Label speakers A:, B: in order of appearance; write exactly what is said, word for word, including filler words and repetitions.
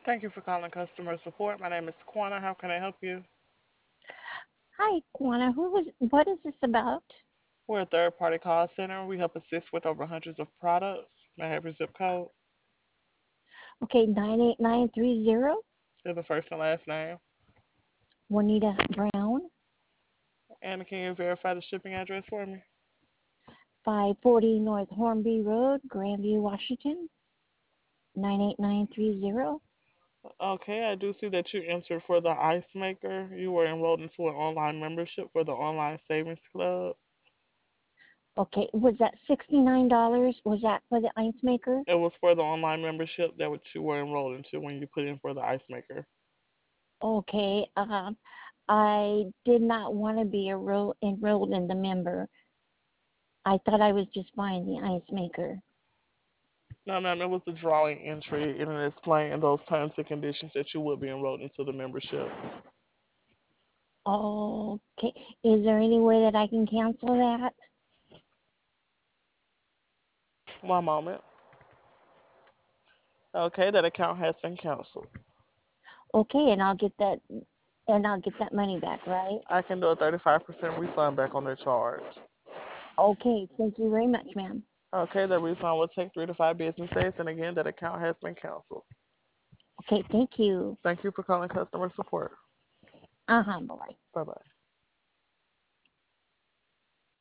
A: Thank you for calling customer support. My name is Quana. How can I help you?
B: Hi, Juana. Who was? What is this about?
A: We're a third party call center. We help assist with over hundreds of products. May I have your zip code
B: Okay, nine eight nine three zero.
A: and the first and last name?
B: Juanita Brown,
A: And can you verify the shipping address for me?
B: five forty North Hornby Road, Grandview, Washington, nine eight nine three zero.
A: Okay, I do see that you entered for the ice maker. You were enrolled into an online membership for the Online Savings Club.
B: Okay, was that sixty nine dollars? Was that for the ice maker?
A: It was for the online membership that what you were enrolled into when you put in for the ice maker.
B: Okay, um, I did not want to be enroll, enrolled in the member. I thought I was just buying the ice maker.
A: No, ma'am, it was the drawing entry, and it explained in those terms and conditions that you would be enrolled into the membership.
B: Okay, is there any way that I can cancel that?
A: One moment. Okay, that account has been canceled.
B: Okay, and I'll get that, and I'll get that money back, right?
A: I can do a thirty-five percent refund back on their charge.
B: Okay, thank you very much, ma'am.
A: Okay, the refund will take three to five business days, and again, that account has been canceled.
B: Okay, thank you.
A: Thank you for calling customer support.
B: Uh huh, bye.
A: Bye bye.